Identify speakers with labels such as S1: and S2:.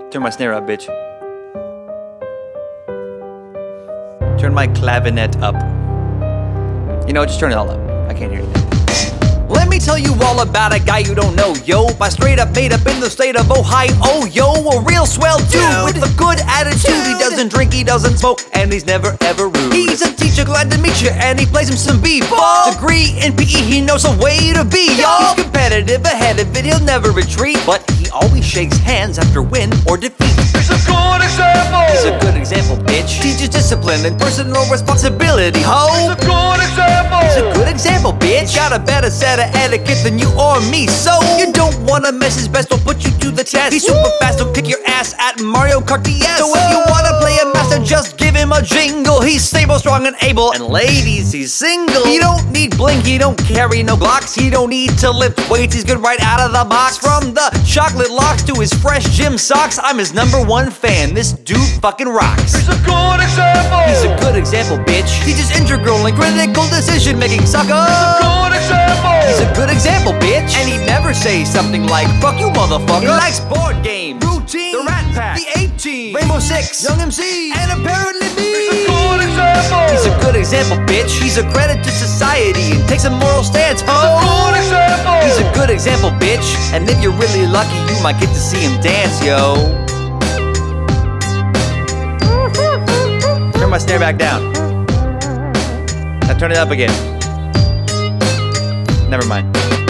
S1: Turn my snare up, bitch. Turn my clavinet up. You know, just turn it all up. I can't hear anything. Let me tell you all about a guy you don't know, yo. My straight up made up in the state of Ohio, yo. A real swell dude with a good attitude. He doesn't drink, he doesn't smoke, and he's never ever rude. He's a teacher, glad to meet you, and he plays him some b-ball. Degree in PE, he knows a way to be, y'all. He's competitive, ahead of it, he'll never retreat, but he always shakes hands after win or defeat.
S2: He's a good example.
S1: He's a good example, bitch. Teaches discipline and personal responsibility, ho.
S2: He's a good example.
S1: He's a good example, bitch. Got a better set of etiquette than you or me, so you don't wanna mess his best, will put you to the test. He's super fast, he'll kick your ass at Mario Kart DS. So if you wanna play a master, just give him a jingle. He's stable, strong, and able, and ladies, he's single. He don't need bling, he don't carry no blocks. He don't need to lift weights, he's good right out of the box. From the chocolate locks to his fresh gym socks, I'm his #1 fan. This dude fucking rocks.
S2: He's a good example.
S1: He's a good example, bitch. Teaches integral and critical decision making, sucker.
S2: Good example.
S1: He's a good example, bitch. And he'd never say something like, fuck you, motherfucker. He likes board games, routine, the Rat Pack, the A-Team, Rainbow Six, Young MC, and apparently me.
S2: He's a good example.
S1: He's a good example, bitch. He's a credit to society and takes a moral stance, ho.
S2: Good example.
S1: He's a good example, bitch. And if you're really lucky, you might get to see him dance, yo. Turn my snare back down. Now turn it up again. Never mind.